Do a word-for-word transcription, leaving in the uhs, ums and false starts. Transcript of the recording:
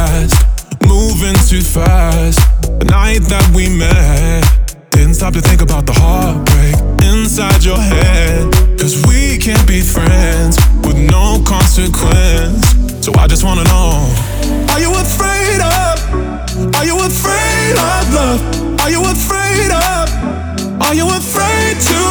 past, moving too fast. The night that we met, didn't stop to think about the heartbreak inside your head. Cause we can't be friends with no consequence. So I just wanna know, are you afraid of, are you afraid of love? Are you afraid of, are you afraid